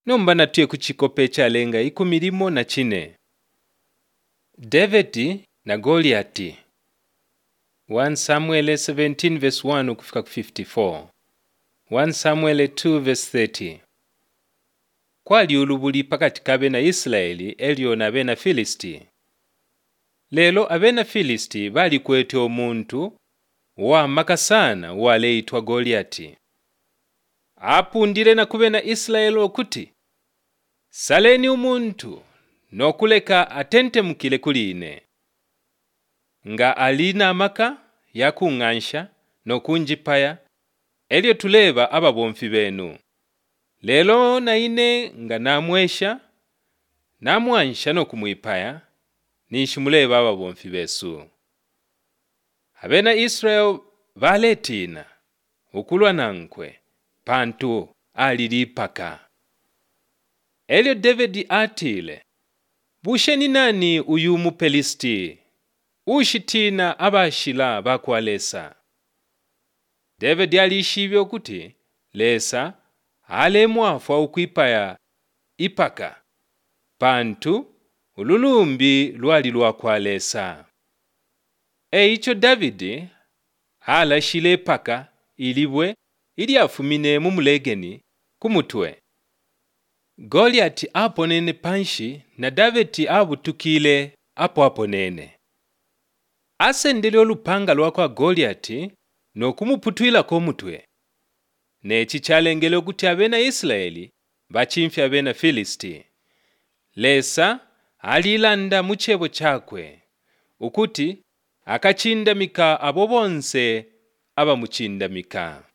nomba natuye ku chikope chalenga 14. David na Goliati. 1 Samuel 17 verse 1 kufika ku 54. 1 Samuel 2 verse 30. Kwali ulubuli pakati kabena Israeli eliona abena Filisti. Lelo abena Filisti bali kwete omuntu wa makasana waleitwa Goliati. Apundire na kubena Israeli okuti, saleni umuntu nokuleka atentemukile kuline. Nga alina amaka yakung'ansha nokunjipaya elio tuleba aba bomfi benu. Lelo naine nga namwesha namwansha nokumwipaya nishimuleba aba bomfi besu. Abena Israel baletina ukulwa nankwe pantu alilipaka. Elio David atile, busheni nani uyu mupelisti? Ushitina abashila bakwalesa. David alishibyo kuti lesa alemwafu ukwipaya ipaka pantu ululumbi lwali lwakwalesa. Eicho David alashile paka ilibwe ili afumine mumulegeni kumutwe. Goliati aponene panshi na David abutukile aponene. Asendele olupanga lwakwa Goliati nokumuputwila ko mutwe. Nechi chalengele kuti abena Israeli bachimfya abena Filisti. Lesa alilanda muchebo chakwe ukuti akachindamika abo bonse abamuchindamika.